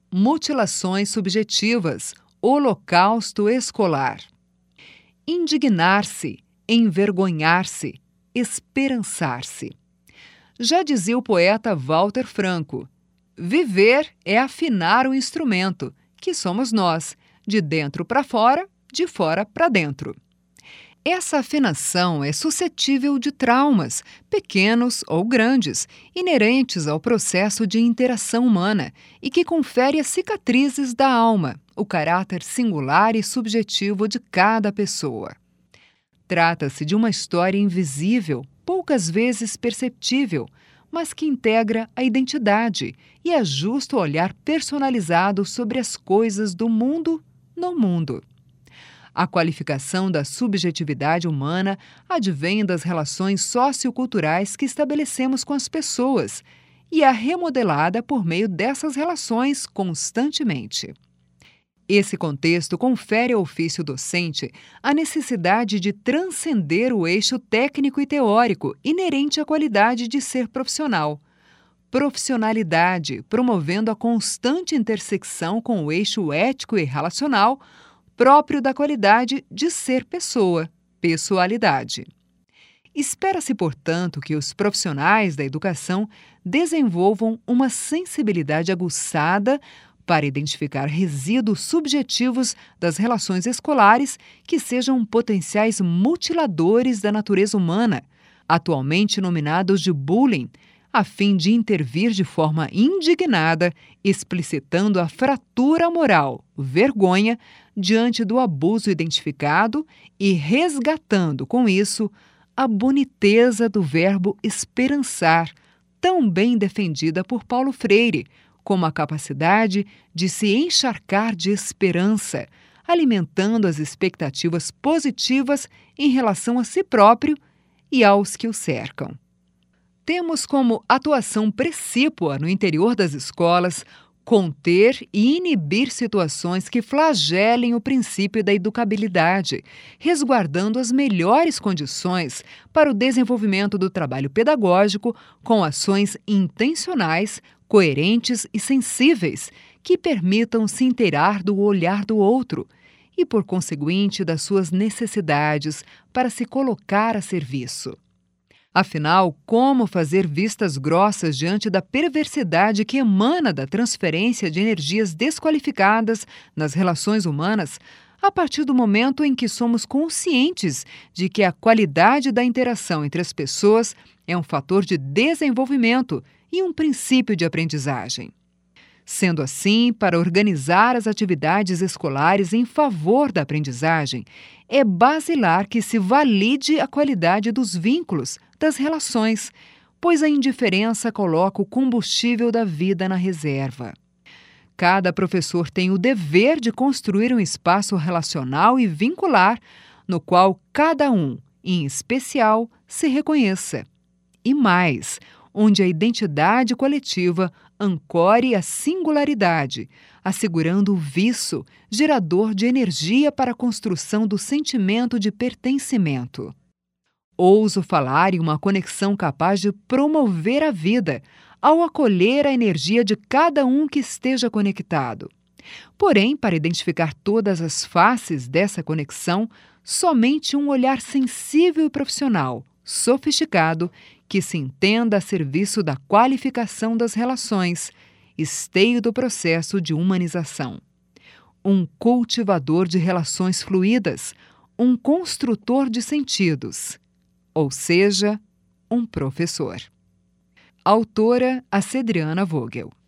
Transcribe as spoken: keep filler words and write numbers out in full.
Mutilações subjetivas, holocausto escolar. Indignar-se, envergonhar-se, esperançar-se. Já dizia o poeta Walter Franco: viver é afinar o instrumento, que somos nós, de dentro para fora, de fora para dentro. Essa afinação é suscetível de traumas, pequenos ou grandes, inerentes ao processo de interação humana e que confere as cicatrizes da alma, o caráter singular e subjetivo de cada pessoa. Trata-se de uma história invisível, poucas vezes perceptível, mas que integra a identidade e ajusta o olhar personalizado sobre as coisas do mundo no mundo. A qualificação da subjetividade humana advém das relações socioculturais que estabelecemos com as pessoas e é remodelada por meio dessas relações constantemente. Esse contexto confere ao ofício docente a necessidade de transcender o eixo técnico e teórico inerente à qualidade de ser profissional. Profissionalidade, promovendo a constante intersecção com o eixo ético e relacional, próprio da qualidade de ser pessoa, pessoalidade. Espera-se, portanto, que os profissionais da educação desenvolvam uma sensibilidade aguçada para identificar resíduos subjetivos das relações escolares que sejam potenciais mutiladores da natureza humana, atualmente nominados de bullying, a fim de intervir de forma indignada, explicitando a fratura moral, vergonha, diante do abuso identificado e resgatando, com isso, a boniteza do verbo esperançar, tão bem defendida por Paulo Freire, como a capacidade de se encharcar de esperança, alimentando as expectativas positivas em relação a si próprio e aos que o cercam. Temos como atuação precípua no interior das escolas conter e inibir situações que flagelem o princípio da educabilidade, resguardando as melhores condições para o desenvolvimento do trabalho pedagógico com ações intencionais, coerentes e sensíveis, que permitam se inteirar do olhar do outro e, por conseguinte, das suas necessidades para se colocar a serviço. Afinal, como fazer vistas grossas diante da perversidade que emana da transferência de energias desqualificadas nas relações humanas, a partir do momento em que somos conscientes de que a qualidade da interação entre as pessoas é um fator de desenvolvimento e um princípio de aprendizagem? Sendo assim, para organizar as atividades escolares em favor da aprendizagem, é basilar que se valide a qualidade dos vínculos, das relações, pois a indiferença coloca o combustível da vida na reserva. Cada professor tem o dever de construir um espaço relacional e vincular, no qual cada um, em especial, se reconheça. E mais, onde a identidade coletiva ancore a singularidade, assegurando o viço, gerador de energia para a construção do sentimento de pertencimento. Ouso falar em uma conexão capaz de promover a vida, ao acolher a energia de cada um que esteja conectado. Porém, para identificar todas as faces dessa conexão, somente um olhar sensível e profissional, sofisticado, que se entenda a serviço da qualificação das relações, esteio do processo de humanização. Um cultivador de relações fluídas, um construtor de sentidos, ou seja, um professor. Autora Acedriana Vogel.